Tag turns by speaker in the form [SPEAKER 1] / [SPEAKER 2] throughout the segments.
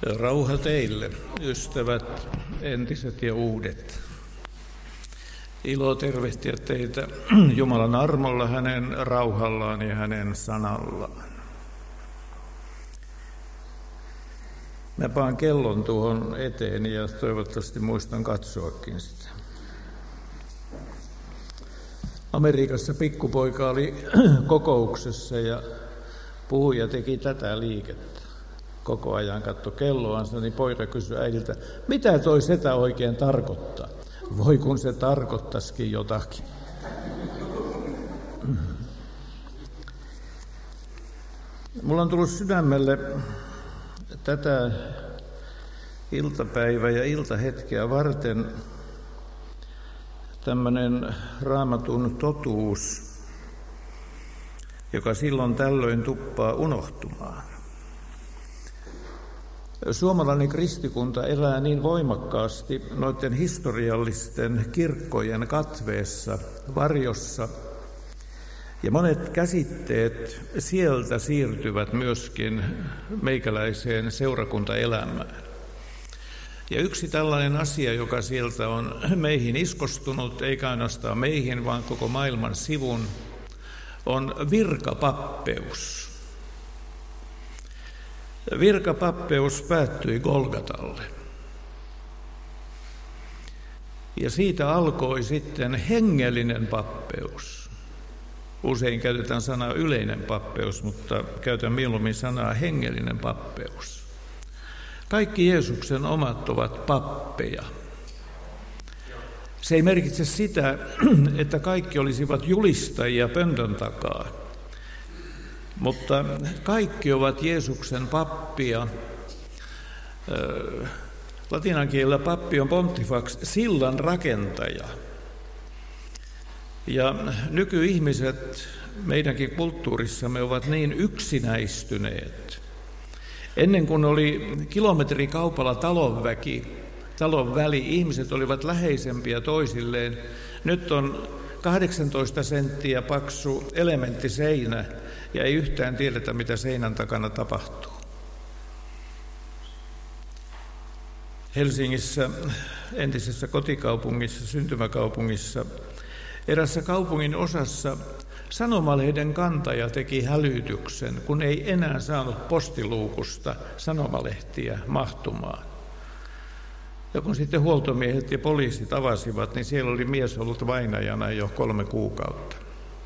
[SPEAKER 1] Rauha teille, ystävät, entiset ja uudet. Ilo tervehtiä teitä Jumalan armolla, hänen rauhallaan ja hänen sanallaan. Mä paan kellon tuohon eteen ja toivottavasti muistan katsoakin sitä. Amerikassa pikkupoika oli kokouksessa ja puhuja teki tätä liikettä. Koko ajan katsoi kelloansa, niin poika kysyi äidiltä, mitä toi setä oikein tarkoittaa? Voi kun se tarkoittaisikin jotakin. Mulla on tullut sydämelle tätä iltapäivää ja iltahetkeä varten tämmöinen Raamatun totuus, joka silloin tällöin tuppaa unohtumaan. Suomalainen kristikunta elää niin voimakkaasti noiden historiallisten kirkkojen katveessa, varjossa, ja monet käsitteet sieltä siirtyvät myöskin meikäläiseen seurakuntaelämään. Ja yksi tällainen asia, joka sieltä on meihin iskostunut, eikä ainoastaan meihin, vaan koko maailman sivun, on virkapappeus. Virkapappeus päättyi Golgatalle. Ja siitä alkoi sitten hengellinen pappeus. Usein käytetään sanaa yleinen pappeus, mutta käytän mieluummin sanaa hengellinen pappeus. Kaikki Jeesuksen omat ovat pappeja. Se ei merkitse sitä, että kaikki olisivat julistajia pöntön takaa. Mutta kaikki ovat Jeesuksen pappia. Latinan kielellä pappi on pontifax, sillan rakentaja. Ja nykyihmiset meidänkin kulttuurissamme ovat niin yksinäistyneet. Ennen kuin oli kilometrikaupalla talon väli, ihmiset olivat läheisempiä toisilleen. Nyt on 18 senttiä paksu elementtiseinä ja ei yhtään tiedetä, mitä seinän takana tapahtuu. Helsingissä, entisessä kotikaupungissa, syntymäkaupungissa, erässä kaupungin osassa sanomalehden kantaja teki hälytyksen, kun ei enää saanut postiluukusta sanomalehtiä mahtumaan. Ja kun sitten huoltomiehet ja poliisit avasivat, niin siellä oli mies ollut vainajana jo 3 kuukautta.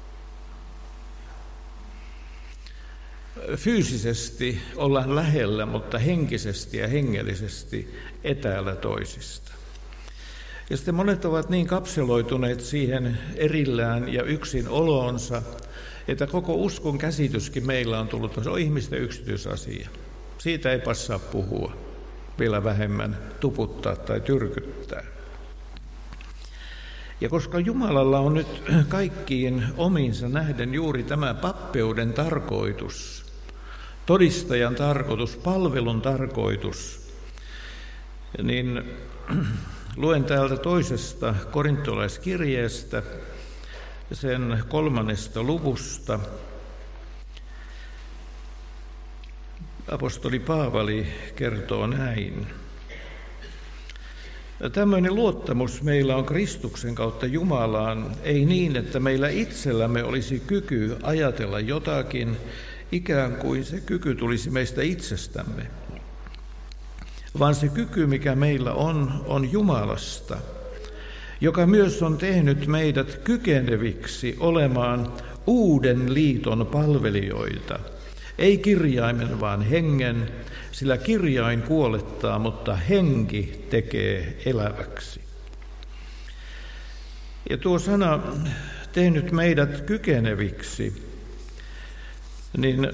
[SPEAKER 1] Fyysisesti ollaan lähellä, mutta henkisesti ja hengellisesti etäällä toisista. Ja sitten monet ovat niin kapseloituneet siihen erillään ja yksin oloonsa, että koko uskon käsityskin meillä on tullut, se on ihmisten yksityisasia. Siitä ei passaa puhua, vielä vähemmän tuputtaa tai tyrkyttää. Ja koska Jumalalla on nyt kaikkiin omiinsa nähden juuri tämä pappeuden tarkoitus, todistajan tarkoitus, palvelun tarkoitus, niin luen täältä 2. korintolaiskirjeestä, sen 3. luvusta. Apostoli Paavali kertoo näin. Tämmöinen luottamus meillä on Kristuksen kautta Jumalaan, ei niin, että meillä itsellämme olisi kyky ajatella jotakin, ikään kuin se kyky tulisi meistä itsestämme. Vaan se kyky, mikä meillä on Jumalasta, joka myös on tehnyt meidät kykeneviksi olemaan uuden liiton palvelijoita. Ei kirjaimen, vaan hengen, sillä kirjain kuolettaa, mutta henki tekee eläväksi. Ja tuo sana, tehnyt meidät kykeneviksi, niin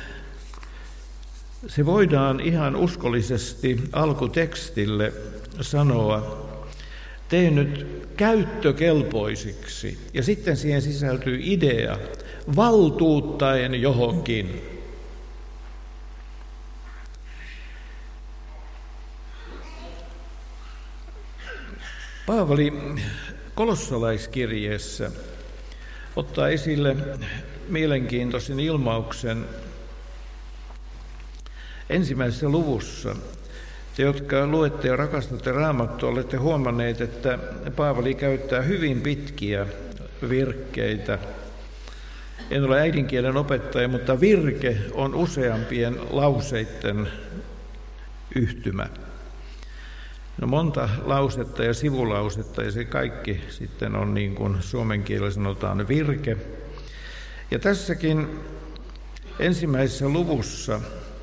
[SPEAKER 1] se voidaan ihan uskollisesti alkutekstille sanoa, tehnyt käyttökelpoisiksi. Ja sitten siihen sisältyy idea, valtuuttaen johonkin. Paavali kolossalaiskirjeessä ottaa esille mielenkiintoisen ilmauksen 1. luvussa. Te, jotka luette ja rakastatte Raamattua, olette huomanneet, että Paavali käyttää hyvin pitkiä virkkeitä. En ole äidinkielen opettaja, mutta virke on useampien lauseiden yhtymä. No monta lausetta ja sivulausetta, ja se kaikki sitten on niin kuin suomen kielellä sanotaan virke. Ja tässäkin ensimmäisessä luvussa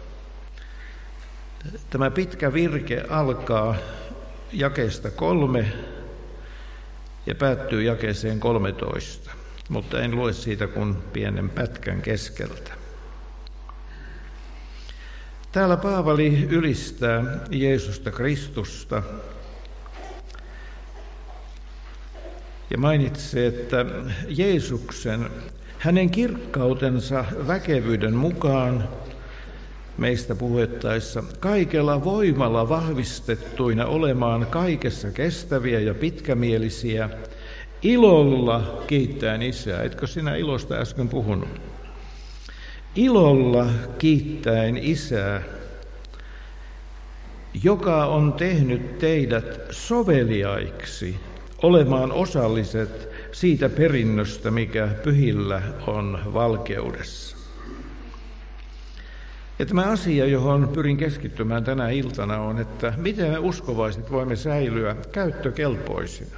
[SPEAKER 1] tämä pitkä virke alkaa jakeesta 3 ja päättyy jakeeseen 13, mutta en lue siitä kuin pienen pätkän keskeltä. Täällä Paavali ylistää Jeesusta Kristusta ja mainitsee, että Jeesuksen, hänen kirkkautensa väkevyyden mukaan meistä puhuttaessa kaikella voimalla vahvistettuina olemaan kaikessa kestäviä ja pitkämielisiä, ilolla kiittäen Isää. Etkö sinä ilosta äsken puhunut? Ilolla kiittäen Isää, joka on tehnyt teidät soveliaiksi olemaan osalliset siitä perinnöstä, mikä pyhillä on valkeudessa. Ja tämä asia, johon pyrin keskittymään tänä iltana, on, että miten me uskovaiset voimme säilyä käyttökelpoisina.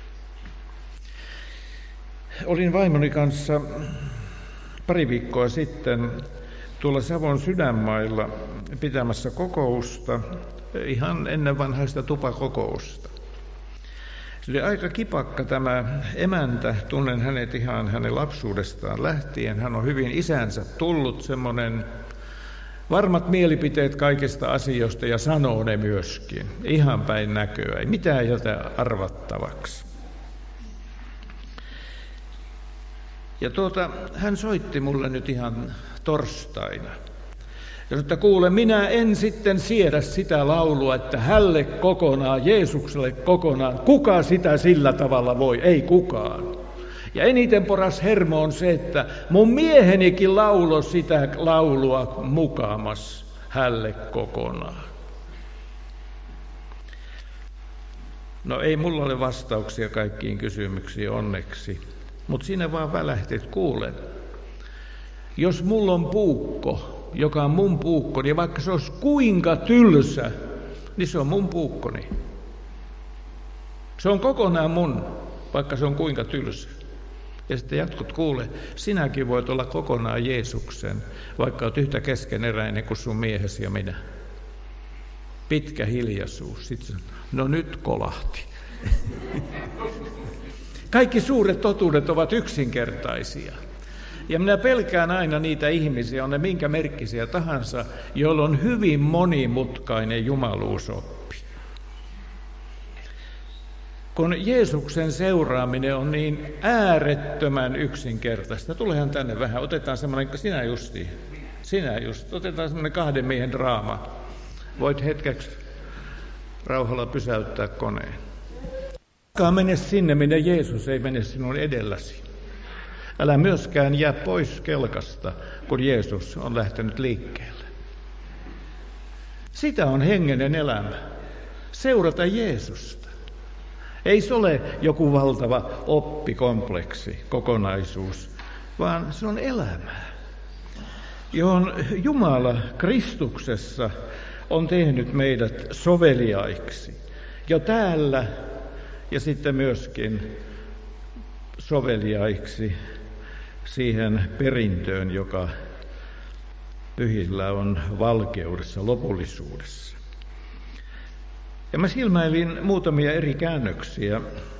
[SPEAKER 1] Olin vaimoni kanssa pari viikkoa sitten tuolla Savon Sydänmailla pitämässä kokousta, ihan ennen vanhaista tupakokousta. Se oli aika kipakka tämä emäntä, tunnen hänet ihan hänen lapsuudestaan lähtien. Hän on hyvin isänsä tullut, semmoinen varmat mielipiteet kaikista asioista ja sanoo ne myöskin, ihan päin näköä, ei mitään jätä arvattavaksi. Ja hän soitti mulle nyt ihan torstaina. Ja sanoi, että kuule, minä en sitten siedä sitä laulua, että hälle kokonaan, Jeesukselle kokonaan. Kuka sitä sillä tavalla voi? Ei kukaan. Ja eniten paras hermo on se, että mun miehenikin lauloi sitä laulua mukamas hälle kokonaan. No ei mulla ole vastauksia kaikkiin kysymyksiin onneksi, mutta siinä vaan välähti, että kuule, jos mulla on puukko, joka on mun puukkoni, ja vaikka se olisi kuinka tylsä, niin se on mun puukkoni. Se on kokonaan mun, vaikka se on kuinka tylsä. Ja sitten jatkot, kuule, sinäkin voit olla kokonaan Jeesuksen, vaikka olet yhtä keskeneräinen kuin sun miehesi ja minä. Pitkä hiljaisuus. Sitten no nyt kolahti. Kaikki suuret totuudet ovat yksinkertaisia. Ja minä pelkään aina niitä ihmisiä, on ne minkä merkkisiä tahansa, joilla on hyvin monimutkainen jumaluusoppi. Kun Jeesuksen seuraaminen on niin äärettömän yksinkertaista, tulehan tänne vähän, otetaan semmoinen, sinä just, otetaan semmoinen 2 miehen draama. Voit hetkeksi rauhalla pysäyttää koneen. Mene sinne, minne Jeesus ei mene sinun edelläsi. Älä myöskään jää pois kelkasta, kun Jeesus on lähtenyt liikkeelle. Sitä on hengenen elämä. Seurata Jeesusta. Ei se ole joku valtava oppikompleksi, kokonaisuus, vaan se on elämää, johon Jumala Kristuksessa on tehnyt meidät soveliaiksi. Jo täällä ja sitten myöskin soveliaiksi siihen perintöön, joka pyhillä on valkeudessa, lopullisuudessa. Ja mä silmäilin muutamia eri käännöksiä.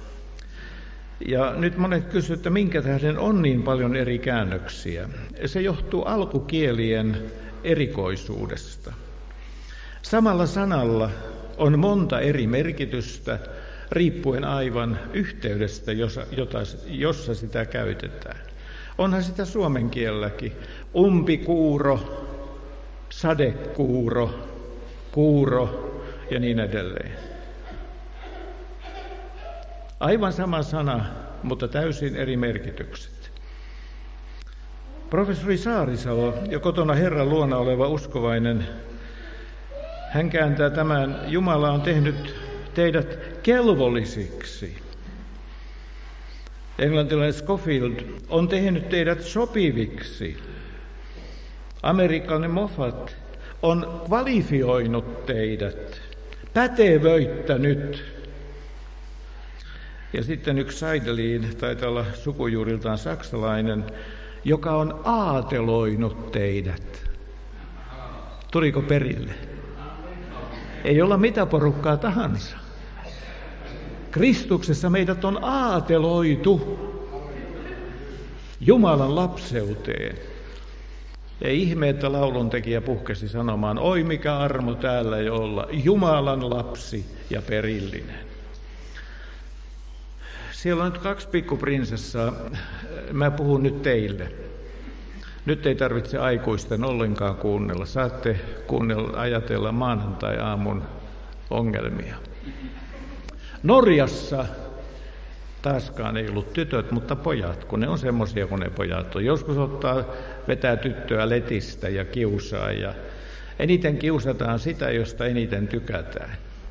[SPEAKER 1] Ja nyt monet kysyvät, että minkä tähden on niin paljon eri käännöksiä. Se johtuu alkukielien erikoisuudesta. Samalla sanalla on monta eri merkitystä, riippuen aivan yhteydestä, jossa sitä käytetään. Onhan sitä suomen kielelläkin. Umpikuuro, sadekuuro, kuuro ja niin edelleen. Aivan sama sana, mutta täysin eri merkitykset. Professori Saarisalo ja kotona Herran luona oleva uskovainen, hän kääntää tämän: Jumala on tehnyt teidät kelvollisiksi. Englantilainen Scofield on tehnyt teidät sopiviksi. Amerikkalainen Moffat on kvalifioinut teidät, pätevöittänyt. Ja sitten yksi Seidelin, taitaa olla sukujuuriltaan saksalainen, joka on aateloinut teidät. Tuliko perille? Ei olla mitä porukkaa tahansa. Kristuksessa meidät on aateloitu Jumalan lapseuteen. Ei ihme, että lauluntekijä puhkesi sanomaan: oi mikä armo täällä jo olla, Jumalan lapsi ja perillinen. Siellä on nyt 2 pikkuprinsessaa. Mä puhun nyt teille. Nyt ei tarvitse aikuisten ollenkaan kuunnella. Saatte kuunnella, ajatella maanantai-aamun ongelmia. Norjassa taaskaan ei ollut tytöt, mutta pojat, kun ne on semmoisia kuin ne pojat on. Joskus vetää tyttöä letistä ja kiusaa, ja eniten kiusataan sitä, josta eniten tykätään.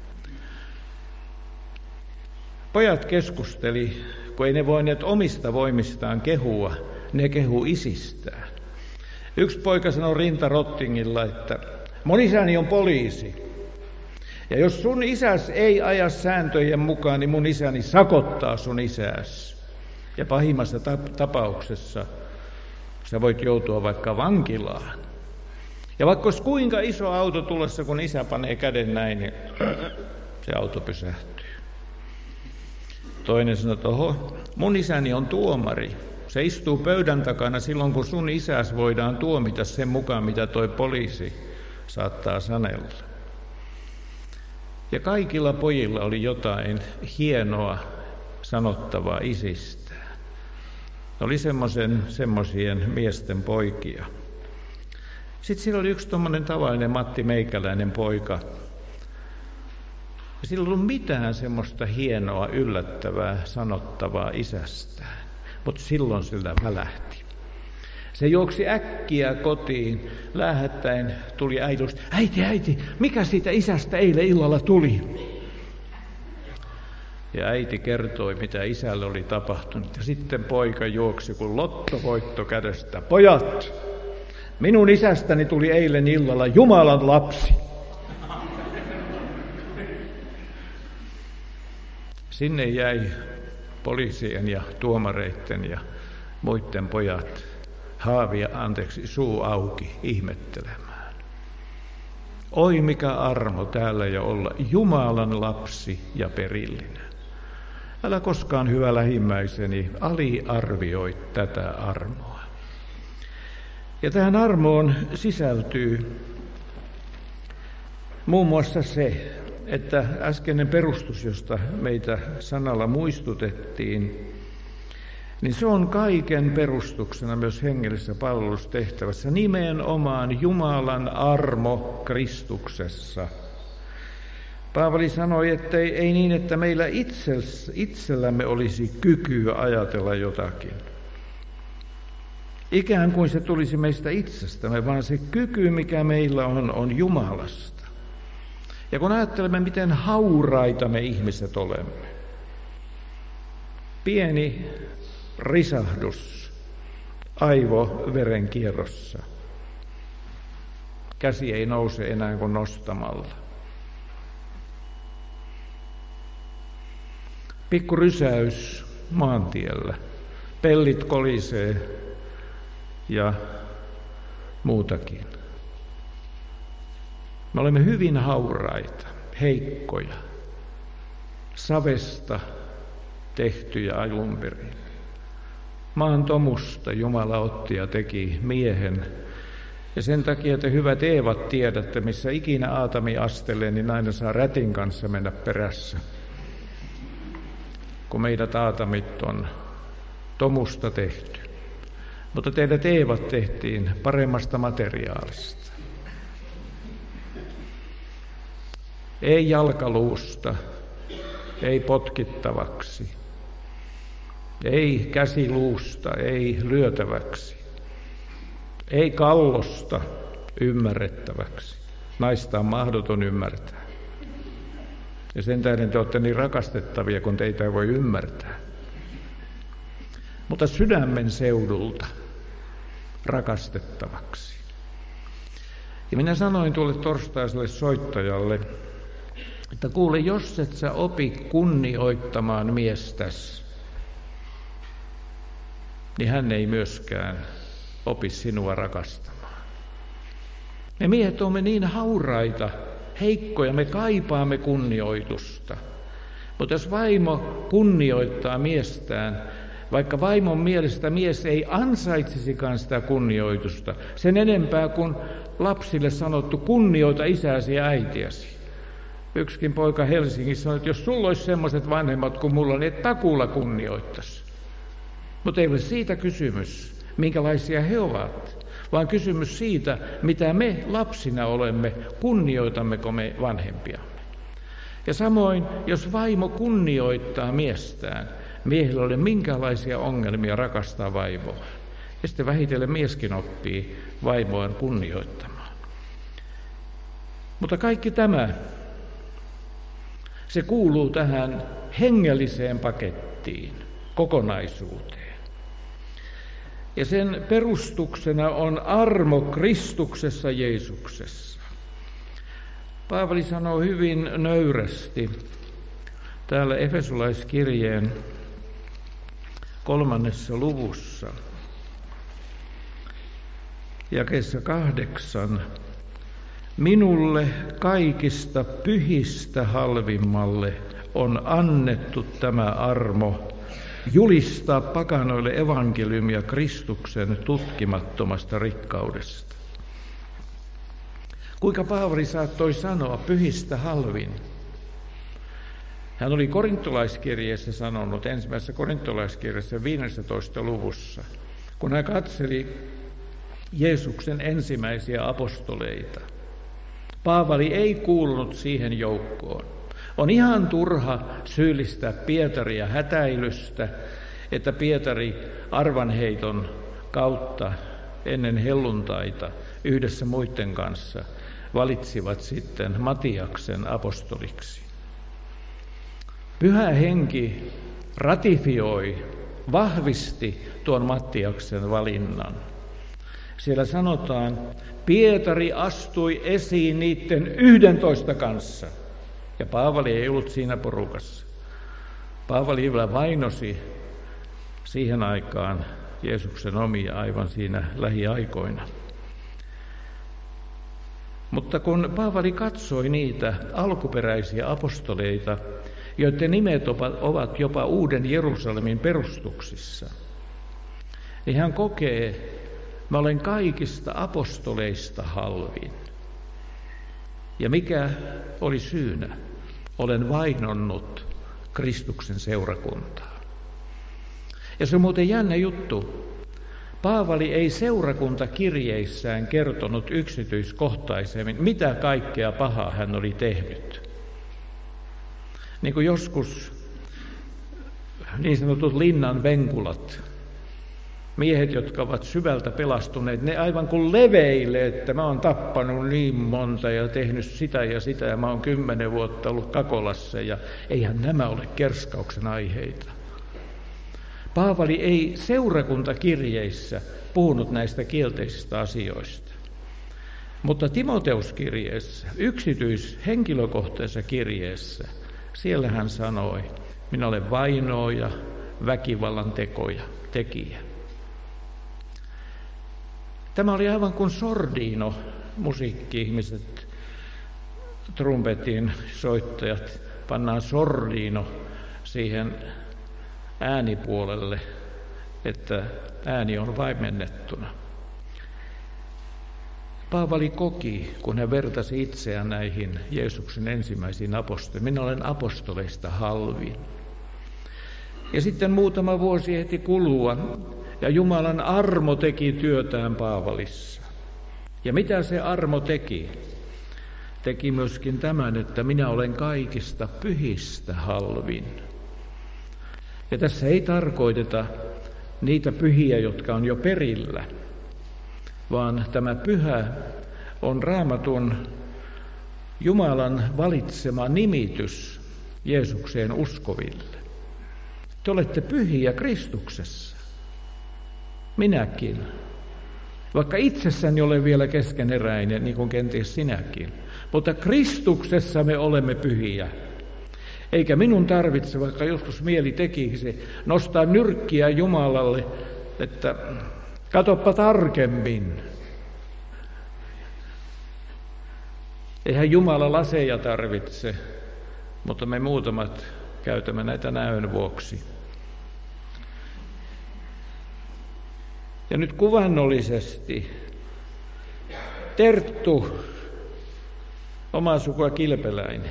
[SPEAKER 1] Pojat keskusteli, kun ei ne voineet omista voimistaan kehua, ne kehu isistään. Yksi poika sanoi rintarottingilla, että mun isäni on poliisi. Ja jos sun isäs ei aja sääntöjen mukaan, niin mun isäni sakottaa sun isäs. Ja pahimmassa tapauksessa sä voit joutua vaikka vankilaan. Ja vaikka olisi kuinka iso auto tulossa, kun isä panee käden näin, niin se auto pysähtyy. Toinen sanoi, että mun isäni on tuomari. Se istuu pöydän takana silloin, kun sun isäs voidaan tuomita sen mukaan, mitä toi poliisi saattaa sanella. Ja kaikilla pojilla oli jotain hienoa sanottavaa isistään. Oli semmoisien miesten poikia. Sitten siellä oli yksi tommoinen tavallinen Matti Meikäläinen poika. Ja sillä ei ollut mitään semmoista hienoa, yllättävää, sanottavaa isästään. Mutta silloin sillä välähti. Se juoksi äkkiä kotiin, läähättäen tuli äidosta: äiti, mikä siitä isästä eilen illalla tuli? Ja äiti kertoi, mitä isälle oli tapahtunut. Ja sitten poika juoksi kuin lottovoitto kädestä: pojat, minun isästäni tuli eilen illalla Jumalan lapsi. Sinne jäi poliisien ja tuomareiden ja muiden pojat suu auki ihmettelemään. Oi mikä armo täällä jo olla, Jumalan lapsi ja perillinen. Älä koskaan, hyvä lähimmäiseni, aliarvioi tätä armoa. Ja tähän armoon sisältyy muun muassa se, että äskeinen perustus, josta meitä sanalla muistutettiin, niin se on kaiken perustuksena myös hengellisessä palvelustehtävässä, nimenomaan Jumalan armo Kristuksessa. Paavali sanoi, että ei niin, että meillä itsellämme olisi kykyä ajatella jotakin. Ikään kuin se tulisi meistä itsestämme, vaan se kyky, mikä meillä on Jumalasta. Ja kun ajattelemme, miten hauraita me ihmiset olemme, pieni risahdus aivoverenkierrossa, käsi ei nouse enää kuin nostamalla. Pikku rysäys maantiellä, pellit kolisee ja muutakin. Me olemme hyvin hauraita, heikkoja, savesta tehtyjä alun perin. Maan tomusta Jumala otti ja teki miehen. Ja sen takia te hyvät Eevat tiedätte, missä ikinä Aatami astelee, niin aina saa rätin kanssa mennä perässä. Kun meidät Aatamit on tomusta tehty. Mutta teidät Eevat tehtiin paremmasta materiaalista. Ei jalkaluusta, ei potkittavaksi, ei käsiluusta, ei lyötäväksi, ei kallosta ymmärrettäväksi, Naista on mahdoton ymmärtää. Ja sen tähden te olette niin rakastettavia, kun teitä ei voi ymmärtää. Mutta sydämen seudulta rakastettavaksi. Ja minä sanoin tuolle torstaiselle soittajalle, että kuule, jos et sä opi kunnioittamaan miestäsi, niin hän ei myöskään opi sinua rakastamaan. Me miehet olemme niin hauraita, heikkoja, me kaipaamme kunnioitusta. Mutta jos vaimo kunnioittaa miestään, vaikka vaimon mielestä mies ei ansaitsisikaan sitä kunnioitusta, sen enempää kuin lapsille sanottu kunnioita isäsi ja äitiäsi. Yksikin poika Helsingissä sanoi, että jos sulla olisi semmoiset vanhemmat kuin mulla, niin et takuulla kunnioittaisi. Mutta ei ole siitä kysymys, minkälaisia he ovat, vaan kysymys siitä, mitä me lapsina olemme, kunnioitammeko me vanhempiamme. Ja samoin, jos vaimo kunnioittaa miestään, miehillä ei ole minkälaisia ongelmia rakastaa vaimoa. Ja sitten vähitellen mieskin oppii vaimoaan kunnioittamaan. Mutta kaikki tämä, se kuuluu tähän hengelliseen pakettiin, kokonaisuuteen. Ja sen perustuksena on armo Kristuksessa Jeesuksessa. Paavali sanoo hyvin nöyrästi täällä Efesolaiskirjeen 3. luvussa, jakeessa 8, minulle kaikista pyhistä halvimmalle on annettu tämä armo, julistaa pakanoille evankeliumia Kristuksen tutkimattomasta rikkaudesta. Kuinka Paavali saattoi sanoa pyhistä halvin? Hän oli korintolaiskirjeessä sanonut, ensimmäisessä korintolaiskirjassa 15. luvussa, kun hän katseli Jeesuksen ensimmäisiä apostoleita. Paavali ei kuulunut siihen joukkoon. On ihan turha syyllistää Pietaria hätäilystä, että Pietari arvanheiton kautta ennen helluntaita yhdessä muiden kanssa valitsivat sitten Matiaksen apostoliksi. Pyhä henki ratifioi, vahvisti tuon Mattiaksen valinnan. Siellä sanotaan, Pietari astui esiin niiden 11 kanssa. Ja Paavali ei ollut siinä porukassa. Paavali vielä vainosi siihen aikaan Jeesuksen omia aivan siinä lähiaikoina. Mutta kun Paavali katsoi niitä alkuperäisiä apostoleita, joiden nimet ovat jopa Uuden Jerusalemin perustuksissa, niin hän kokee, mä olen kaikista apostoleista halvin. Ja mikä oli syynä? Olen vainonnut Kristuksen seurakuntaa. Ja se on muuten jännä juttu. Paavali ei seurakuntakirjeissään kertonut yksityiskohtaisemmin, mitä kaikkea pahaa hän oli tehnyt. Niin kuin joskus niin sanotut linnan venkulat, miehet, jotka ovat syvältä pelastuneet, ne aivan kuin leveilee, että mä oon tappanut niin monta ja tehnyt sitä ja mä oon 10 vuotta ollut Kakolassa ja eihän nämä ole kerskauksen aiheita. Paavali ei seurakuntakirjeissä puhunut näistä kielteisistä asioista, mutta Timoteuskirjeessä, henkilökohtaisessa kirjeessä, siellä hän sanoi, minä olen vainoaja, väkivallan tekijä. Tämä oli aivan kuin sordiino, musiikki-ihmiset, trumpetin soittajat, pannaan sordiino siihen äänipuolelle, että ääni on vaimennettuna. Paavali koki, kun hän vertasi itseään näihin Jeesuksen ensimmäisiin apostoleihin, minä olen apostoleista halvin. Ja sitten muutama vuosi ehti kulua, ja Jumalan armo teki työtään Paavalissa. Ja mitä se armo teki? Teki myöskin tämän, että minä olen kaikista pyhistä halvin. Ja tässä ei tarkoiteta niitä pyhiä, jotka on jo perillä, vaan tämä pyhä on Raamatun Jumalan valitsema nimitys Jeesukseen uskoville. Te olette pyhiä Kristuksessa. Minäkin. Vaikka itsessäni olen vielä keskeneräinen, niin kuin kenties sinäkin. Mutta Kristuksessa me olemme pyhiä. Eikä minun tarvitse, vaikka joskus mieli tekisi, nostaa nyrkkiä Jumalalle, että katoppa tarkemmin. Eihän Jumala laseja tarvitse, mutta me muutamat käytämme näitä näön vuoksi. Ja nyt kuvannollisesti Terttu, omaa sukua Kilpeläinen,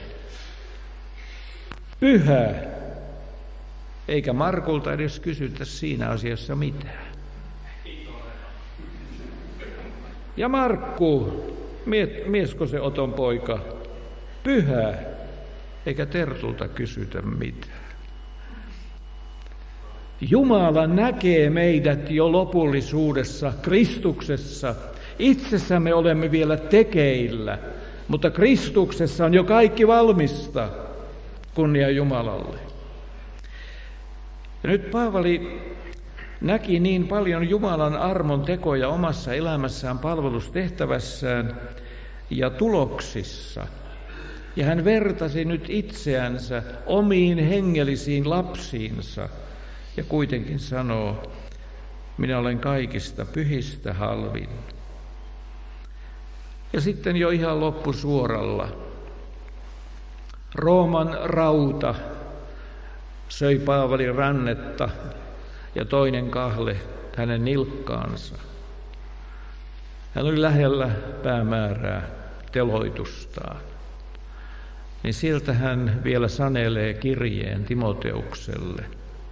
[SPEAKER 1] pyhä, eikä Markulta edes kysytä siinä asiassa mitään. Ja Markku, miesko se Oton poika, pyhä, eikä Tertulta kysytä mitään. Jumala näkee meidät jo lopullisuudessa, Kristuksessa. Itsessämme olemme vielä tekeillä, mutta Kristuksessa on jo kaikki valmista. Kunnia Jumalalle. Ja nyt Paavali näki niin paljon Jumalan armon tekoja omassa elämässään, palvelustehtävässään ja tuloksissa. Ja hän vertasi nyt itseänsä omiin hengellisiin lapsiinsa ja kuitenkin sanoo, minä olen kaikista pyhistä halvin. Ja sitten jo ihan loppusuoralla. Rooman rauta söi Paavalin rannetta ja toinen kahle hänen nilkkaansa. Hän oli lähellä päämäärää, teloitustaan. Niin sieltä hän vielä sanelee kirjeen Timoteukselle.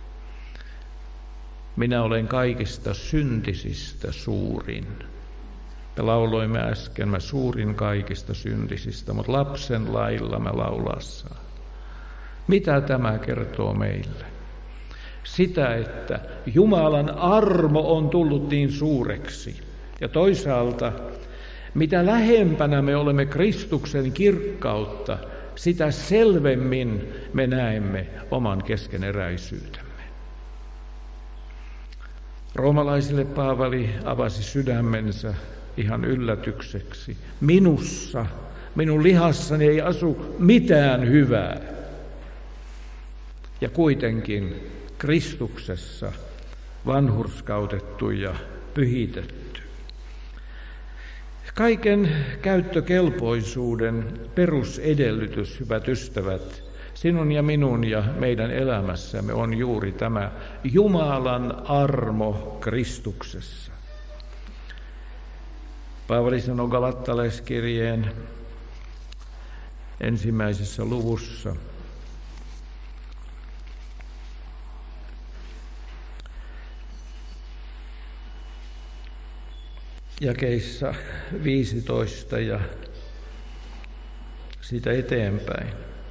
[SPEAKER 1] Minä olen kaikista syntisistä suurin. Me lauloimme äsken, mä suurin kaikista syntisistä, mutta lapsen lailla mä laulaa saa. Mitä tämä kertoo meille? Sitä, että Jumalan armo on tullut niin suureksi. Ja toisaalta, mitä lähempänä me olemme Kristuksen kirkkautta, sitä selvemmin me näemme oman keskeneräisyytemme. Roomalaisille Paavali avasi sydämensä ihan yllätykseksi. Minussa, minun lihassani ei asu mitään hyvää. Ja kuitenkin Kristuksessa vanhurskautettu ja pyhitetty. Kaiken käyttökelpoisuuden perusedellytys, hyvät ystävät, sinun ja minun ja meidän elämässämme on juuri tämä Jumalan armo Kristuksessa. Paavali sanoi Galattalaiskirjeen 1. luvussa, jakeissa 15 ja siitä eteenpäin.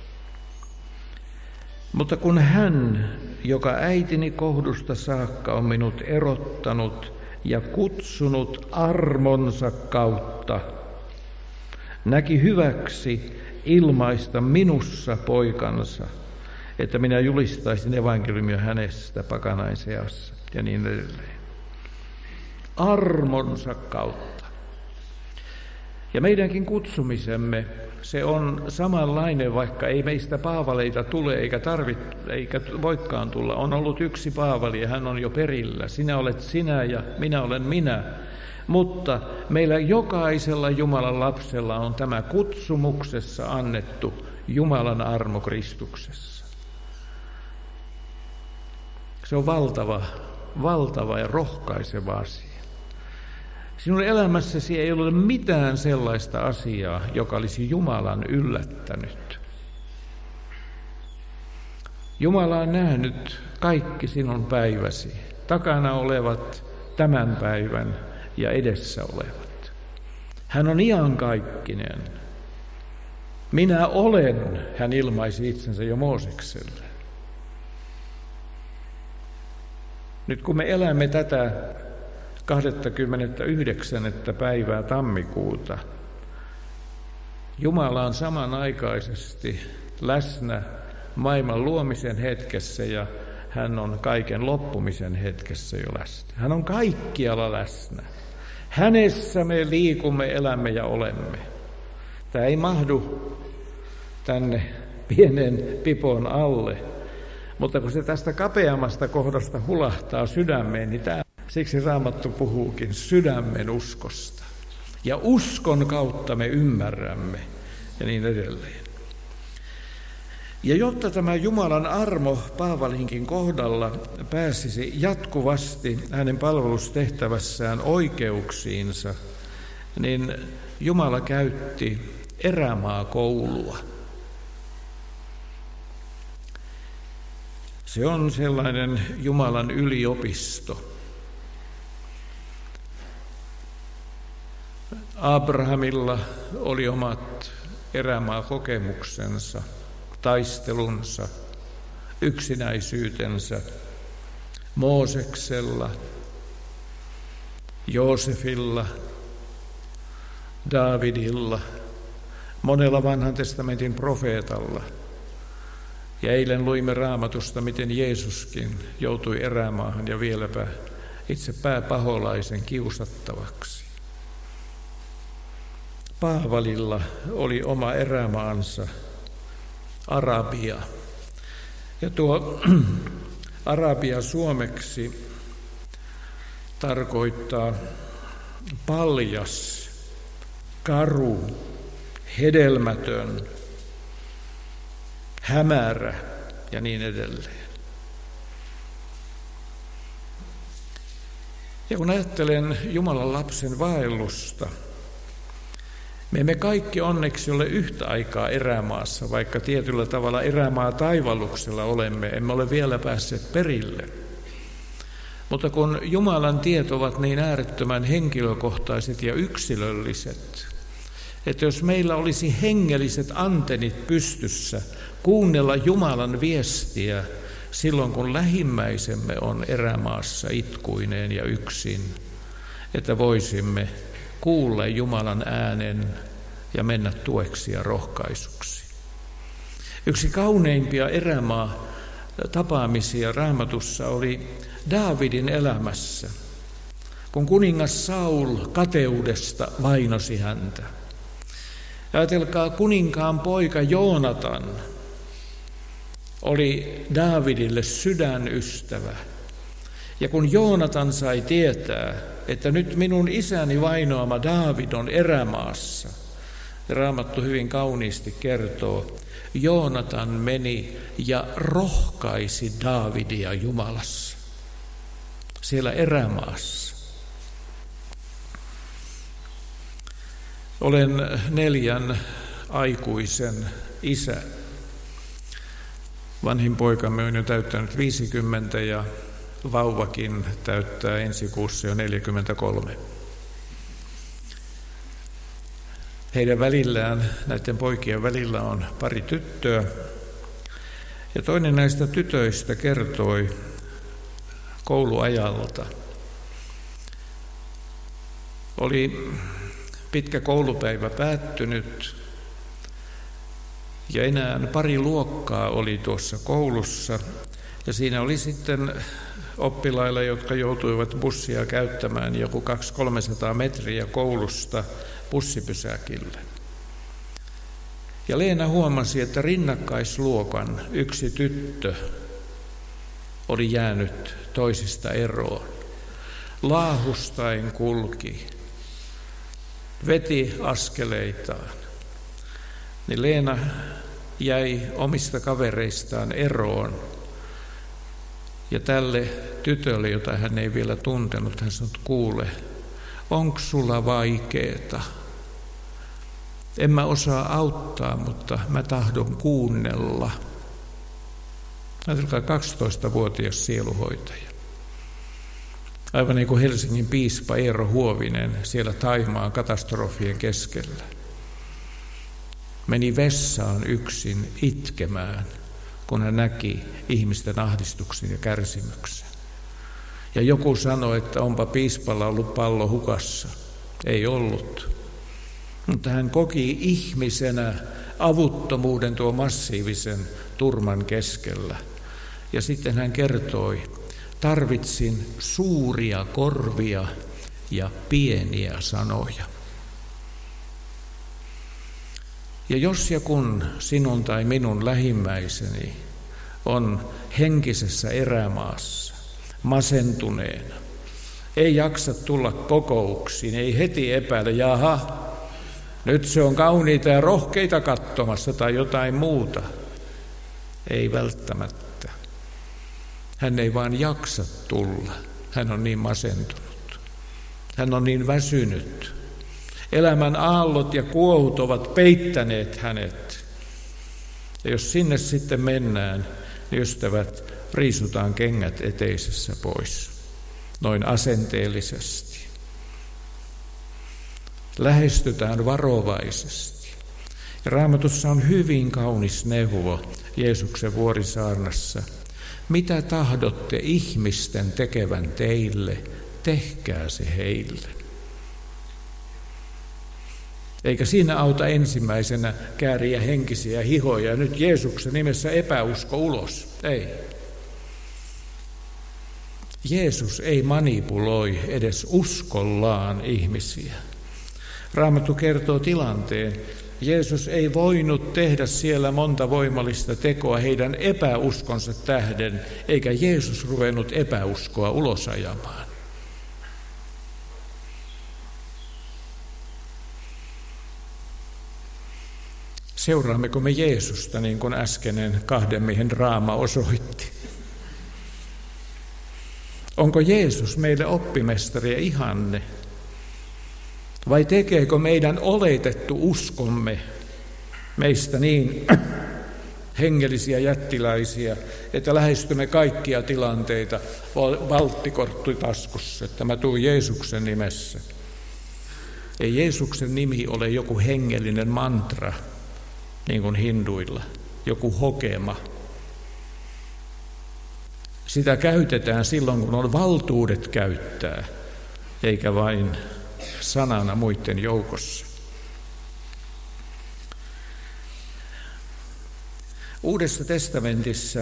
[SPEAKER 1] Mutta kun hän, joka äitini kohdusta saakka on minut erottanut ja kutsunut armonsa kautta, näki hyväksi ilmaista minussa poikansa, että minä julistaisin evankeliumia hänestä pakanain seassa ja niin edelleen. Armonsa kautta. Ja meidänkin kutsumisemme, se on samanlainen, vaikka ei meistä paavaleita tule eikä voikaan tulla. On ollut yksi Paavali ja hän on jo perillä. Sinä olet sinä ja minä olen minä. Mutta meillä jokaisella Jumalan lapsella on tämä kutsumuksessa annettu Jumalan armo Kristuksessa. Se on valtava ja rohkaiseva asia. Sinun elämässäsi ei ole mitään sellaista asiaa, joka olisi Jumalan yllättänyt. Jumala on nähnyt kaikki sinun päiväsi, takana olevat, tämän päivän ja edessä olevat. Hän on iankaikkinen. Minä olen, hän ilmaisi itsensä jo Moosekselle. Nyt kun me elämme tätä 29. päivää tammikuuta, Jumala on samanaikaisesti läsnä maailman luomisen hetkessä ja hän on kaiken loppumisen hetkessä jo läsnä. Hän on kaikkialla läsnä. Hänessä me liikumme, elämme ja olemme. Tämä ei mahdu tänne pienen pipon alle, mutta kun se tästä kapeammasta kohdasta hulahtaa sydämeen, niin siksi Raamattu puhuukin sydämen uskosta. Ja uskon kautta me ymmärrämme ja niin edelleen. Ja jotta tämä Jumalan armo Paavalinkin kohdalla pääsisi jatkuvasti hänen palvelustehtävässään oikeuksiinsa, niin Jumala käytti erämaakoulua. Se on sellainen Jumalan yliopisto. Abrahamilla oli omat erämaakokemuksensa, taistelunsa, yksinäisyytensä. Mooseksella, Joosefilla, Daavidilla, monella vanhan testamentin profeetalla. Ja eilen luimme Raamatusta, miten Jeesuskin joutui erämaahan ja vieläpä itse pääpaholaisen kiusattavaksi. Paavalilla oli oma erämaansa, Arabia. Ja tuo Arabia suomeksi tarkoittaa paljas, karu, hedelmätön, hämärä ja niin edelleen. Ja kun ajattelen Jumalan lapsen vaellusta, me emme kaikki onneksi ole yhtä aikaa erämaassa, vaikka tietyllä tavalla erämaa taivalluksella olemme, emme ole vielä päässeet perille. Mutta kun Jumalan tiet ovat niin äärettömän henkilökohtaiset ja yksilölliset, että jos meillä olisi hengelliset antennit pystyssä kuunnella Jumalan viestiä silloin, kun lähimmäisemme on erämaassa itkuineen ja yksin, että voisimme kuulla Jumalan äänen ja mennä tueksi ja rohkaisuksi. Yksi kauneimpia erämaa-tapaamisia Raamatussa oli Daavidin elämässä, kun kuningas Saul kateudesta vainosi häntä. Ajatelkaa, kuninkaan poika Joonatan oli Daavidille sydänystävä. Ja kun Joonatan sai tietää, että nyt minun isäni vainoama Daavid on erämaassa, Raamattu hyvin kauniisti kertoo, Joonatan meni ja rohkaisi Daavidia Jumalassa, siellä erämaassa. Olen 4 aikuisen isä. Vanhin poikamme on jo täyttänyt 50 ja vauvakin täyttää ensi kuussa jo 43. Heidän välillään, näiden poikien välillä on pari tyttöä. Ja toinen näistä tytöistä kertoi kouluajalta. Oli pitkä koulupäivä päättynyt ja enää pari luokkaa oli tuossa koulussa. Ja siinä oli sitten oppilailla, jotka joutuivat bussia käyttämään joku 200-300 metriä koulusta bussipysäkille. Ja Leena huomasi, että rinnakkaisluokan yksi tyttö oli jäänyt toisista eroon. Laahustain kulki, veti askeleitaan. Niin Leena jäi omista kavereistaan eroon. Ja tälle tytölle, jota hän ei vielä tuntenut, hän sanoi, kuule, onko sulla vaikeeta? En mä osaa auttaa, mutta mä tahdon kuunnella. Ajatelkaa 12-vuotias sieluhoitaja. Aivan niin kuin Helsingin piispa Eero Huovinen siellä Thaimaan katastrofien keskellä. Meni vessaan yksin itkemään, kun hän näki ihmisten ahdistuksen ja kärsimyksen. Ja joku sanoi, että onpa piispalla ollut pallo hukassa. Ei ollut. Mutta hän koki ihmisenä avuttomuuden tuo massiivisen turman keskellä. Ja sitten hän kertoi, tarvitsin suuria korvia ja pieniä sanoja. Ja jos ja kun sinun tai minun lähimmäiseni on henkisessä erämaassa, masentuneena, ei jaksa tulla kokouksiin, ei heti epäile, jaha, nyt se on kauniita ja rohkeita katsomassa tai jotain muuta. Ei välttämättä. Hän ei vaan jaksa tulla. Hän on niin masentunut. Hän on niin väsynyt. Elämän aallot ja kuohut ovat peittäneet hänet. Ja jos sinne sitten mennään, niin ystävät, riisutaan kengät eteisessä pois. Noin asenteellisesti. Lähestytään varovaisesti. Ja Raamatussa on hyvin kaunis neuvo Jeesuksen vuorisaarnassa. Mitä tahdotte ihmisten tekevän teille, tehkää se heille. Eikä siinä auta ensimmäisenä kääriä henkisiä hihoja. Nyt Jeesuksen nimessä epäusko ulos. Ei. Jeesus ei manipuloi edes uskollaan ihmisiä. Raamattu kertoo tilanteen. Jeesus ei voinut tehdä siellä monta voimallista tekoa heidän epäuskonsa tähden, eikä Jeesus ruvennut epäuskoa ulosajamaan. Seuraammeko me Jeesusta, niin kuin äskeinen 2 miehen draama osoitti? Onko Jeesus meille oppimestari ja ihanne? Vai tekeekö meidän oletettu uskomme meistä niin hengellisiä jättiläisiä, että lähestymme kaikkia tilanteita valttikortti taskussa, että mä tuun Jeesuksen nimessä? Ei Jeesuksen nimi ole joku hengellinen mantra, niin kuin hinduilla, joku hokema. Sitä käytetään silloin, kun on valtuudet käyttää, eikä vain sanana muiden joukossa. Uudessa testamentissa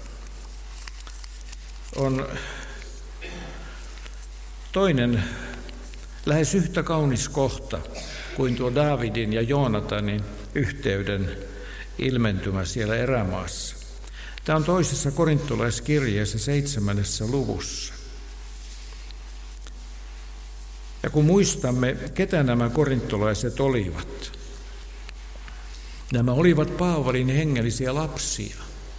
[SPEAKER 1] on toinen lähes yhtä kaunis kohta kuin tuo Daavidin ja Joonatanin yhteyden ilmentymä siellä erämaassa. Tämä on toisessa korintolaiskirjeessä 7. luvussa. Ja kun muistamme, ketä nämä korintolaiset olivat, nämä olivat Paavalin hengellisiä lapsia.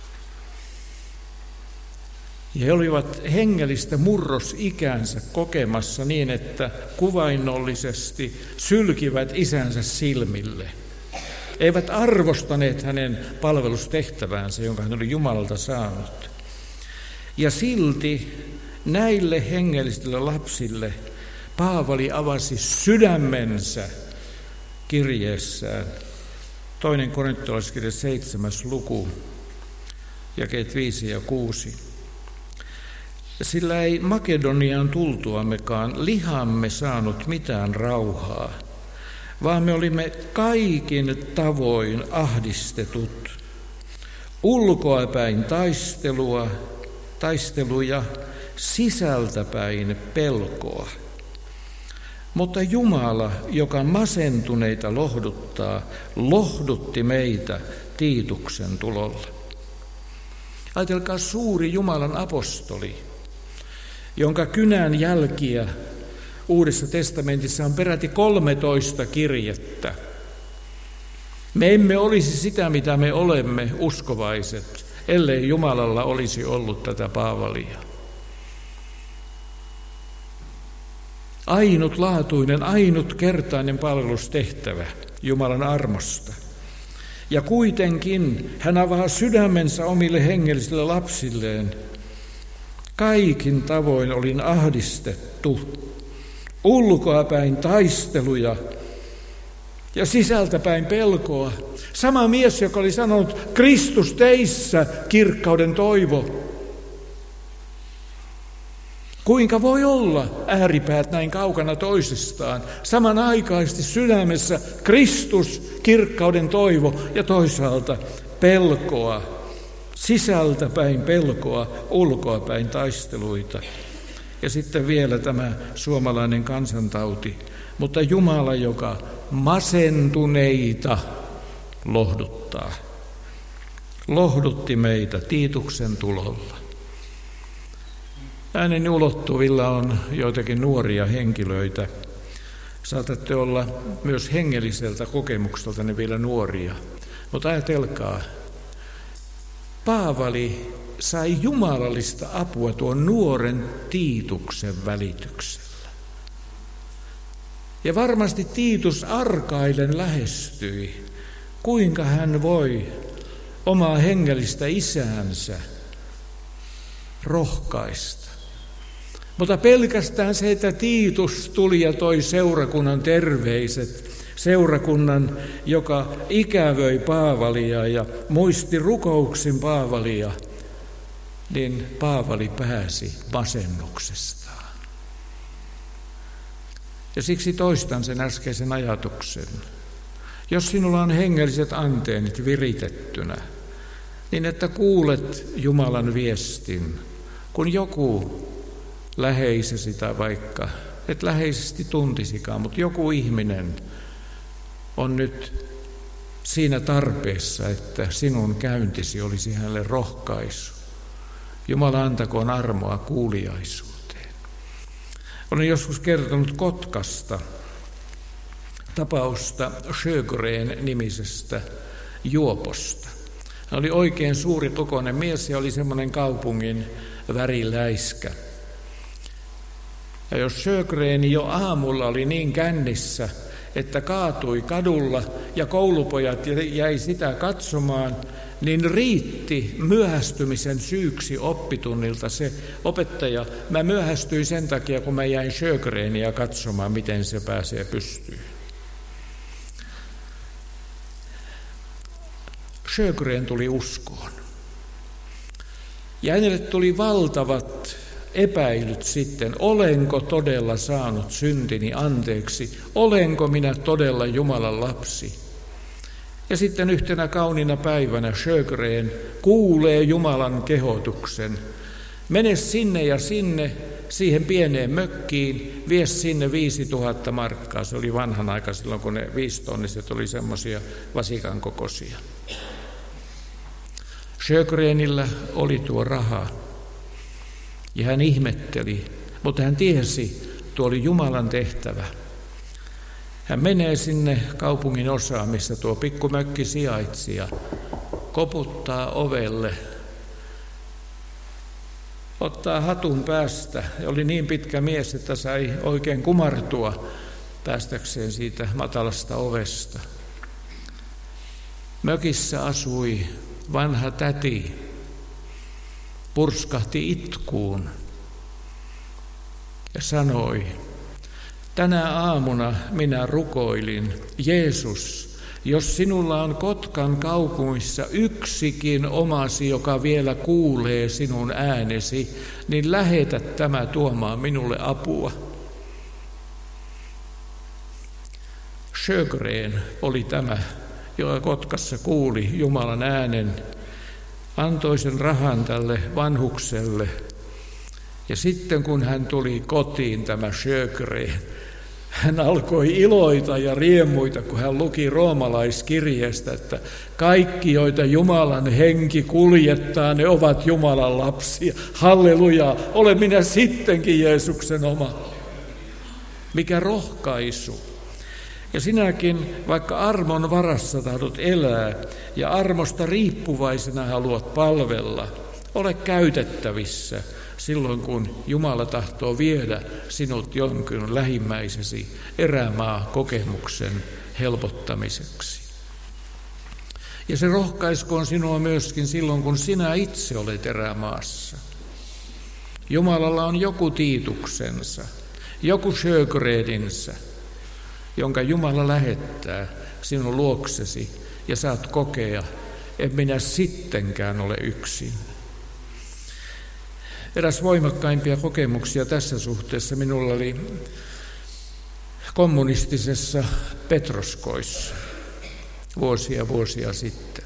[SPEAKER 1] Ja he olivat hengellistä murrosikänsä kokemassa niin, että kuvainnollisesti sylkivät isänsä silmille. Eivät arvostaneet hänen palvelustehtäväänsä, jonka hän oli Jumalalta saanut. Ja silti näille hengellisille lapsille Paavali avasi sydämensä kirjeessään. 2. korintolaiskirja 7. luku, jakeet 5 ja 6. Sillä ei Makedoniaan tultuammekaan lihamme saanut mitään rauhaa, vaan me olimme kaikin tavoin ahdistetut. Ulkoapäin taisteluja, sisältäpäin pelkoa. Mutta Jumala, joka masentuneita lohduttaa, lohdutti meitä Tiituksen tulolla. Ajatelkaa suuri Jumalan apostoli, jonka kynän jälkiä Uudessa testamentissa on peräti 13 kirjettä. Me emme olisi sitä, mitä me olemme, uskovaiset, ellei Jumalalla olisi ollut tätä Paavalia. Ainutlaatuinen, ainutkertainen palvelustehtävä Jumalan armosta. Ja kuitenkin hän avaa sydämensä omille hengellisille lapsilleen. Kaikin tavoin olin ahdistettu, ulkoapäin taisteluja ja sisältäpäin pelkoa. Sama mies, joka oli sanonut, Kristus teissä, kirkkauden toivo, Kuinka voi olla ääripäät näin kaukana toisistaan, samanaikaisesti sydämessä Kristus, kirkkauden toivo ja toisaalta pelkoa, sisältäpäin pelkoa, ulkoapäin taisteluita. Ja sitten vielä tämä suomalainen kansantauti, mutta Jumala, joka masentuneita lohduttaa, lohdutti meitä Tiituksen tulolla. Ääneni ulottuvilla on joitakin nuoria henkilöitä. Saatatte olla myös hengelliseltä kokemukseltanne vielä nuoria. Mutta ajatelkaa, Paavali sai jumalallista apua tuon nuoren Tiituksen välityksellä. Ja varmasti Tiitus arkaillen lähestyi, kuinka hän voi omaa hengellistä isäänsä rohkaista. Mutta pelkästään se, että Tiitus tuli ja toi seurakunnan terveiset, seurakunnan, joka ikävöi Paavalia ja muisti rukouksin Paavalia, niin Paavali pääsi masennuksestaan. Ja siksi toistan sen äskeisen ajatuksen. Jos sinulla on hengelliset anteenit viritettynä, niin että kuulet Jumalan viestin, kun joku läheisesi tai vaikka, et läheisesti tuntisikaan, mutta joku ihminen on nyt siinä tarpeessa, että sinun käyntisi olisi hänelle rohkaisu. Jumala antakoon armoa kuuliaisuuteen. Olen joskus kertonut Kotkasta tapausta Sjögren nimisestä juoposta. Hän oli oikein suuri kokoinen mies ja oli semmoinen kaupungin väriläiskä. Ja jos Sjögren jo aamulla oli niin kännissä, että kaatui kadulla ja koulupojat jäi sitä katsomaan, niin riitti myöhästymisen syyksi oppitunnilta se opettaja. Mä myöhästyin sen takia, kun mä jäin Sjögreniä katsomaan, miten se pääsee pystyyn. Sjögren tuli uskoon. Ja hänelle tuli valtavat epäilyt sitten, olenko todella saanut syntini anteeksi, olenko minä todella Jumalan lapsi. Ja sitten yhtenä kauniina päivänä Sjögren kuulee Jumalan kehotuksen. Mene sinne ja sinne, siihen pieneen mökkiin, vie sinne 5000 markkaa. Se oli vanhan aika silloin, kun ne 5-tonniset oli semmoisia vasikan kokoisia. Sjögrenillä oli tuo raha. Ja hän ihmetteli, mutta hän tiesi, tuo oli Jumalan tehtävä. Hän menee sinne kaupungin osaan, missä tuo pikkumökki sijaitsi ja koputtaa ovelle. Ottaa hatun päästä. Oli niin pitkä mies, että sai oikein kumartua päästäkseen siitä matalasta ovesta. Mökissä asui vanha täti. Purskahti itkuun ja sanoi, tänä aamuna minä rukoilin, Jeesus, jos sinulla on Kotkan kaupungissa yksikin omasi, joka vielä kuulee sinun äänesi, niin lähetä tämä tuomaan minulle apua. Sjögren oli tämä, joka Kotkassa kuuli Jumalan äänen, antoi sen rahan tälle vanhukselle. Ja sitten kun hän tuli kotiin, tämä Sjögren, hän alkoi iloita ja riemuita, kun hän luki roomalaiskirjeestä, että kaikki, joita Jumalan henki kuljettaa, ne ovat Jumalan lapsia. Halleluja, olen minä sittenkin Jeesuksen oma. Mikä rohkaisu. Ja sinäkin, vaikka armon varassa tahdot elää ja armosta riippuvaisena haluat palvella, ole käytettävissä silloin, kun Jumala tahtoo viedä sinut jonkin lähimmäisesi erämaa kokemuksen helpottamiseksi. Ja se rohkaiskoon sinua myöskin silloin, kun sinä itse olet erämaassa. Jumalalla on joku Tiituksensa, joku Sjögreninsä, jonka Jumala lähettää sinun luoksesi ja saat kokea, en minä sittenkään ole yksin. Eräs voimakkaimpia kokemuksia tässä suhteessa minulla oli kommunistisessa Petroskoissa vuosia sitten.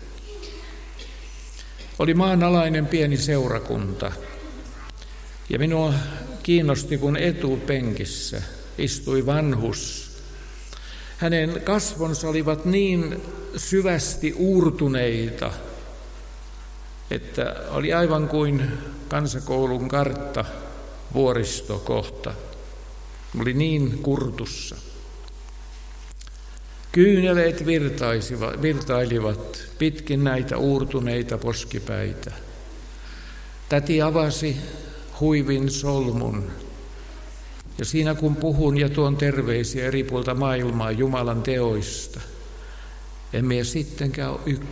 [SPEAKER 1] Oli maanalainen pieni seurakunta ja minua kiinnosti, kun etupenkissä istui vanhus. Hänen kasvonsa olivat niin syvästi uurtuneita, että oli aivan kuin kansakoulun kartta vuoristokohta. Oli niin kurtussa. Kyyneleet virtailivat pitkin näitä uurtuneita poskipäitä. Täti avasi huivin solmun. Ja siinä kun puhun ja tuon terveisiä eri puolta maailmaa Jumalan teoista, en minä sittenkään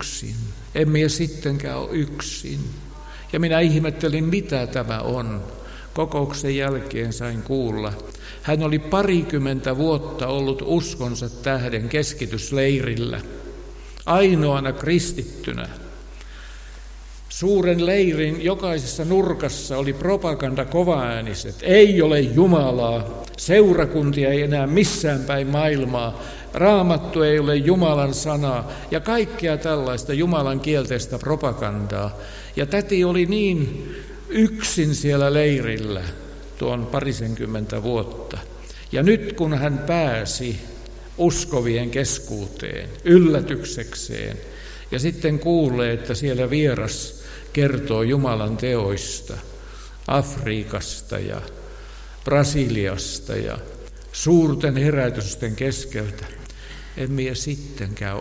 [SPEAKER 1] ole yksin. Ja minä ihmettelin, mitä tämä on. Kokouksen jälkeen sain kuulla. Hän oli 20 vuotta ollut uskonsa tähden keskitysleirillä, ainoana kristittynä. Suuren leirin jokaisessa nurkassa oli propaganda kovaääniset. Ei ole Jumalaa, seurakuntia ei enää missään päin maailmaa, Raamattu ei ole Jumalan sanaa ja kaikkea tällaista Jumalan kielteistä propagandaa. Ja täti oli niin yksin siellä leirillä tuon 20 vuotta. Ja nyt kun hän pääsi uskovien keskuuteen yllätyksekseen ja sitten kuulee, että siellä vieras kertoo Jumalan teoista Afrikasta ja Brasiliasta ja suurten herätysten keskeltä, en minä sittenkään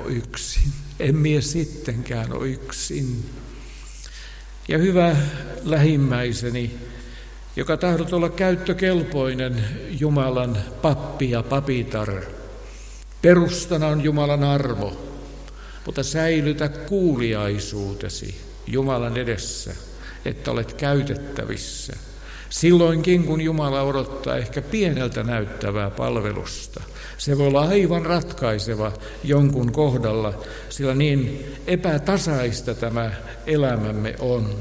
[SPEAKER 1] ole yksin. Ja hyvä lähimmäiseni, joka tahdot olla käyttökelpoinen Jumalan pappi ja papitar. Perustana on Jumalan armo, mutta säilytä kuuliaisuutesi Jumalan edessä, että olet käytettävissä. Silloinkin, kun Jumala odottaa ehkä pieneltä näyttävää palvelusta, se voi olla aivan ratkaiseva jonkun kohdalla, sillä niin epätasaista tämä elämämme on.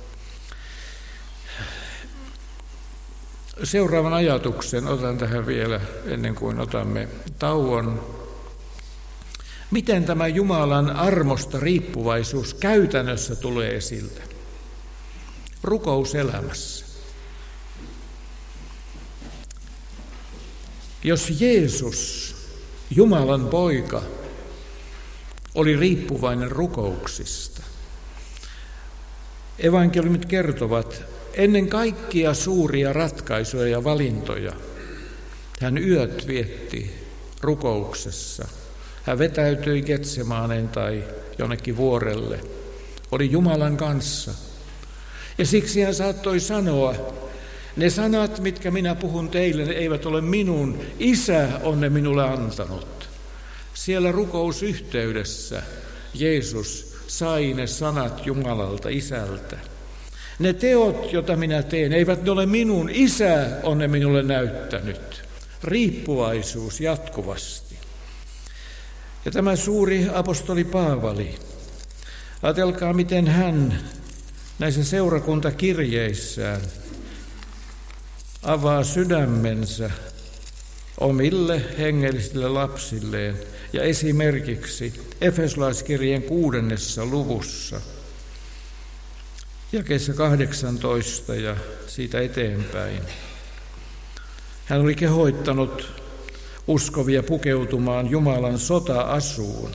[SPEAKER 1] Seuraavan ajatuksen otan tähän vielä ennen kuin otamme tauon. Miten tämä Jumalan armosta riippuvaisuus käytännössä tulee esille? Rukouselämässä. Jos Jeesus, Jumalan poika, oli riippuvainen rukouksista, evankeliumit kertovat ennen kaikkia suuria ratkaisuja ja valintoja. Hän yöt vietti rukouksessa. Hän vetäytyi Getsemaneen tai jonnekin vuorelle. Oli Jumalan kanssa. Ja siksi hän saattoi sanoa, ne sanat, mitkä minä puhun teille, ne eivät ole minun. Isä on ne minulle antanut. Siellä rukousyhteydessä Jeesus sai ne sanat Jumalalta, Isältä. Ne teot, joita minä teen, eivät ne ole minun. Isä on ne minulle näyttänyt. Riippuvaisuus jatkuvasti. Ja tämä suuri apostoli Paavali, ajatelkaa miten hän näissä seurakuntakirjeissään avaa sydämensä omille hengellisille lapsilleen ja esimerkiksi Efesolaiskirjeen 6. luvussa, jakeessa 18 ja siitä eteenpäin. Hän oli kehoittanut uskovia pukeutumaan Jumalan sota-asuun.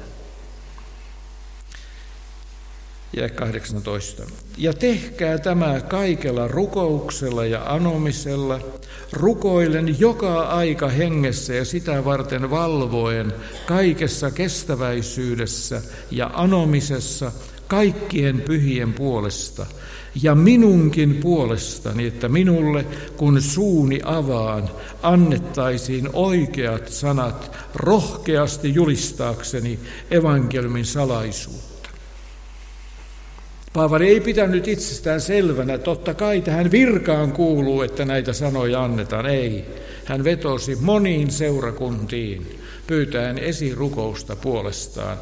[SPEAKER 1] Ja 18. Ja tehkää tämä kaikella rukouksella ja anomisella, rukoillen joka aika hengessä ja sitä varten valvoen kaikessa kestäväisyydessä ja anomisessa kaikkien pyhien puolesta ja minunkin puolestani, että minulle, kun suuni avaan, annettaisiin oikeat sanat rohkeasti julistaakseni evankeliumin salaisuutta. Paavali ei pitänyt itsestään selvänä, totta kai tähän virkaan kuuluu, että näitä sanoja annetaan. Ei, hän vetosi moniin seurakuntiin, pyytäen esirukousta puolestaan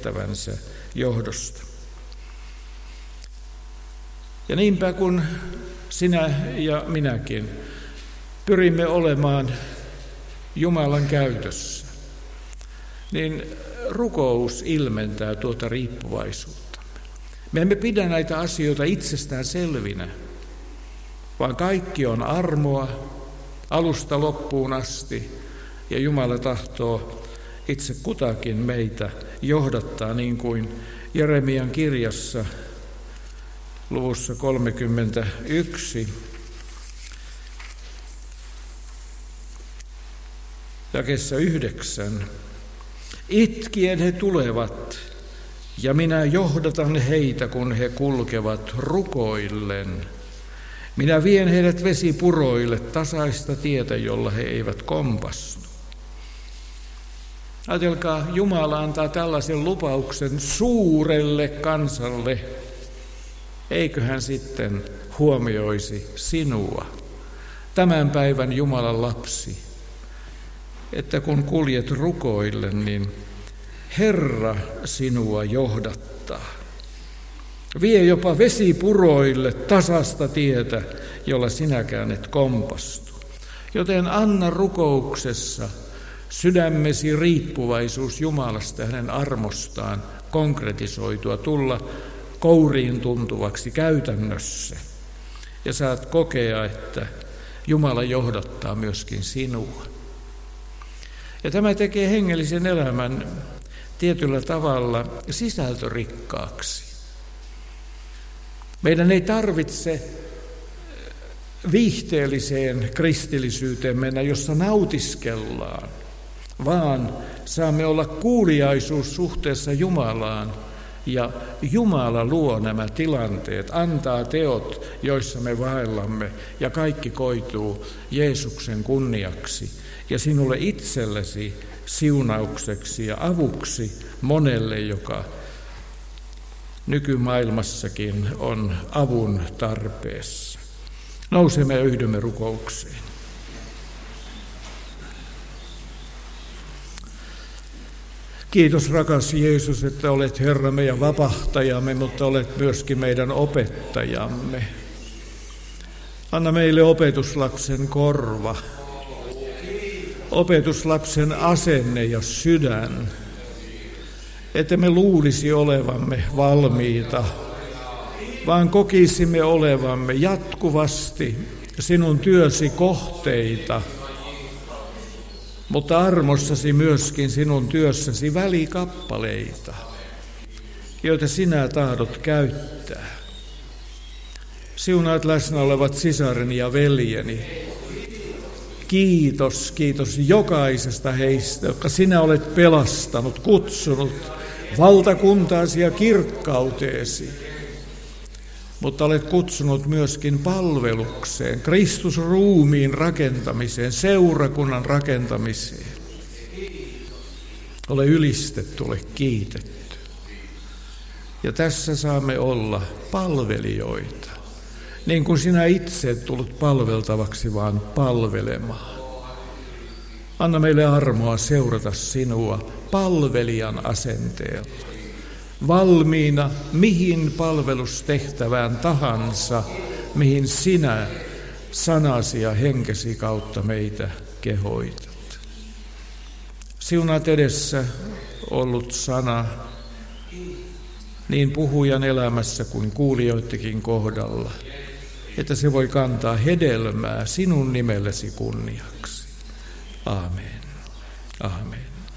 [SPEAKER 1] palvelustehtävänsä johdosta. Ja niinpä kun sinä ja minäkin pyrimme olemaan Jumalan käytössä, niin rukous ilmentää tuota riippuvaisuuttamme. Me emme pidä näitä asioita itsestään selvinä, vaan kaikki on armoa alusta loppuun asti, ja Jumala tahtoo itse kutakin meitä johdattaa, niin kuin Jeremian kirjassa luvussa 31 jakeessa 9. Itkien he tulevat, ja minä johdatan heitä, kun he kulkevat rukoillen. Minä vien heidät vesipuroille, tasaista tietä, jolla he eivät kompastu. Ajatelkaa, Jumala antaa tällaisen lupauksen suurelle kansalle. Eikö hän sitten huomioisi sinua, tämän päivän Jumalan lapsi, että kun kuljet rukoillen, niin Herra sinua johdattaa. Vie jopa vesipuroille tasasta tietä, jolla sinäkään et kompastu. Joten anna rukouksessa sydämesi riippuvaisuus Jumalasta ja hänen armostaan konkretisoitua, tulla kouriin tuntuvaksi käytännössä. Ja saat kokea, että Jumala johdattaa myöskin sinua. Ja tämä tekee hengellisen elämän tietyllä tavalla sisältörikkaaksi. Meidän ei tarvitse viihteelliseen kristillisyyteen mennä, jossa nautiskellaan, vaan saamme olla kuuliaisuus suhteessa Jumalaan, ja Jumala luo nämä tilanteet, antaa teot, joissa me vaellamme, ja kaikki koituu Jeesuksen kunniaksi ja sinulle itsellesi siunaukseksi ja avuksi monelle, joka nykymaailmassakin on avun tarpeessa. Nousemme ja yhdymme rukoukseen. Kiitos, rakas Jeesus, että olet Herramme ja vapahtajamme, mutta olet myöskin meidän opettajamme. Anna meille opetuslapsen korva, opetuslapsen asenne ja sydän, että me luulisi olevamme valmiita, vaan kokisimme olevamme jatkuvasti sinun työsi kohteita, mutta armossasi myöskin sinun työssäsi välikappaleita, joita sinä tahdot käyttää. Siunaat läsnä olevat sisareni ja veljeni. Kiitos, kiitos jokaisesta heistä, jotka sinä olet pelastanut, kutsunut valtakuntaasi ja kirkkauteesi. Mutta olet kutsunut myöskin palvelukseen, Kristusruumiin rakentamiseen, seurakunnan rakentamiseen. Ole ylistetty, ole kiitetty. Ja tässä saamme olla palvelijoita, niin kuin sinä itse et tullut palveltavaksi, vaan palvelemaan. Anna meille armoa seurata sinua palvelijan asenteella, valmiina mihin palvelustehtävään tahansa, mihin sinä sanasi ja henkesi kautta meitä kehoitat. Siunaat edessä ollut sana niin puhujan elämässä kuin kuulijoittekin kohdalla, että se voi kantaa hedelmää sinun nimellesi kunniaksi. Aamen. Aamen.